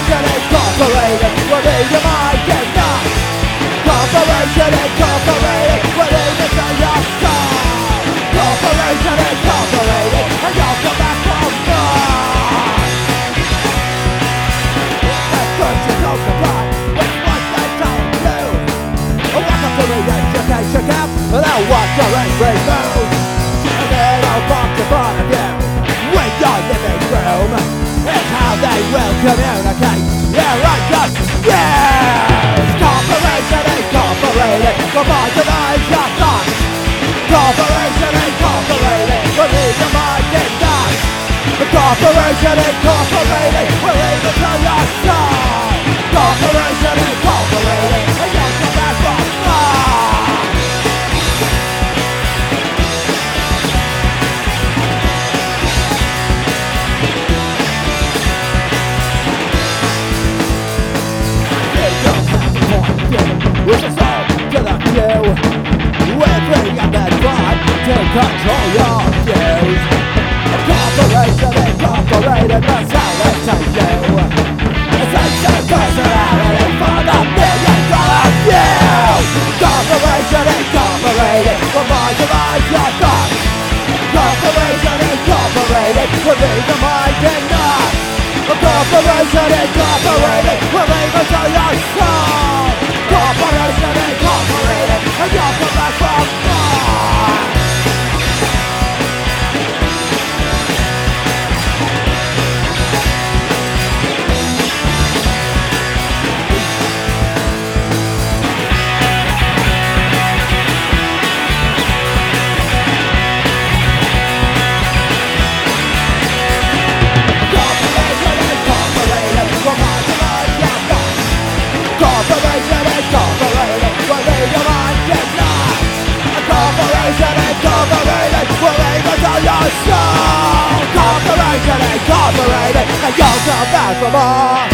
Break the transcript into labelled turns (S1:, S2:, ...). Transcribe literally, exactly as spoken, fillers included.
S1: Corporation Incorporated will be your mind and not. Corporation Incorporated will lead you to your soul. Corporation Incorporated, and you'll come back for more. That's good to know goodbye with what they told you. Welcome to the education camp, they'll watch your every move. And then I'll walk in front of you with your living room. It's how they will communicate. Yeah, right, just yes. Corporation Incorporated will marginalize your thoughts. Corporation Incorporated will leave your mind in knots. Corporation Incorporated will leave it to your soul. Corporation Incorporated, and you'll come back for more. It's a song to the few. We're bringing up that vibe to control your views. Corporation Incorporated, that's how they take you. Attention personality for the million dollar view. Corporation Incorporated will marginalize your thoughts. Corporation Incorporated will leave your mind in knots. Corporation Incorporated will leave it to your soul. Corporation Incorporated, and you'll come back for more. Corporation Incorporated will leave your mind in knots. Corporation Incorporated will leave it to your soul. Corporation Incorporated, and you'll come back for more.